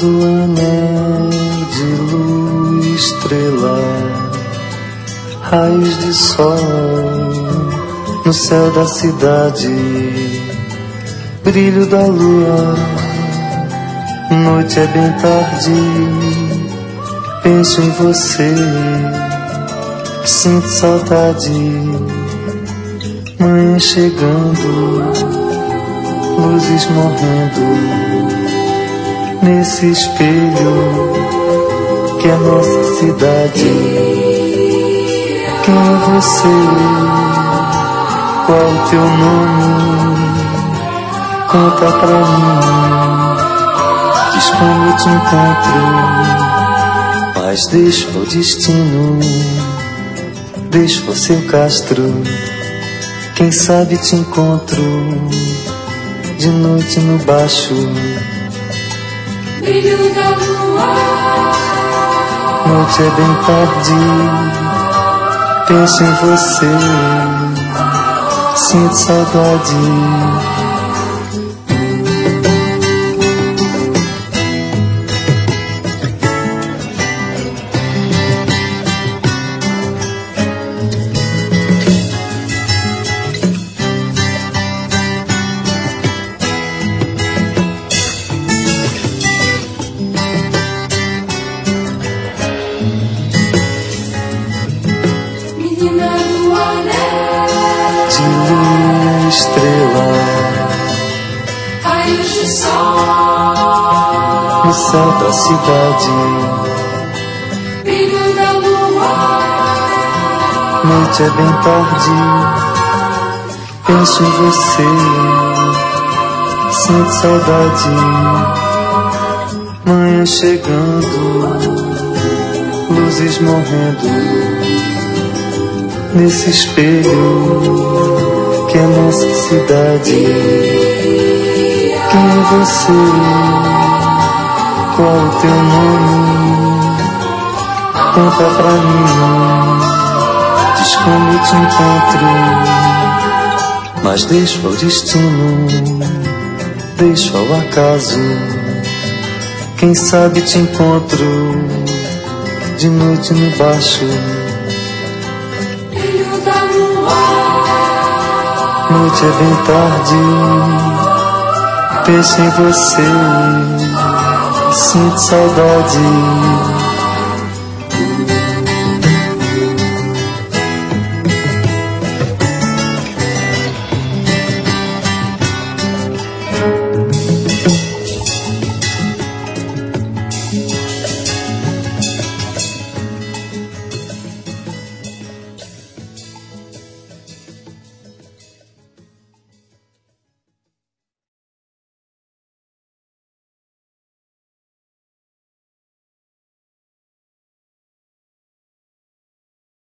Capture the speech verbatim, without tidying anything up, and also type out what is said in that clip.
do anel de luz, estrela, raios de sol no céu da cidade, brilho da lua, noite é bem tarde, penso em você, sinto saudade, manhã chegando, luzes morrendo nesse espelho que é nossa cidade. Quem é você? Qual o teu nome? Conta pra mim. Diz como eu te encontro, mas deixa o destino, deixa o seu castro. Quem sabe te encontro de noite no baixo, brilho da lua. Noite é bem tarde, penso em você, sinto saudade. Estrela, raios de sol no céu da cidade, brilho da lua. Noite é bem tarde, penso em você, sinto saudade. Manhã chegando, luzes morrendo nesse espelho que é nossa cidade. Quem é você? Qual o teu nome? Conta pra mim. Diz como eu te encontro, mas deixa o destino, deixa o acaso. Quem sabe te encontro de noite no baixo, brilho da lua. Noite é bem tarde, penso em você, sinto saudade.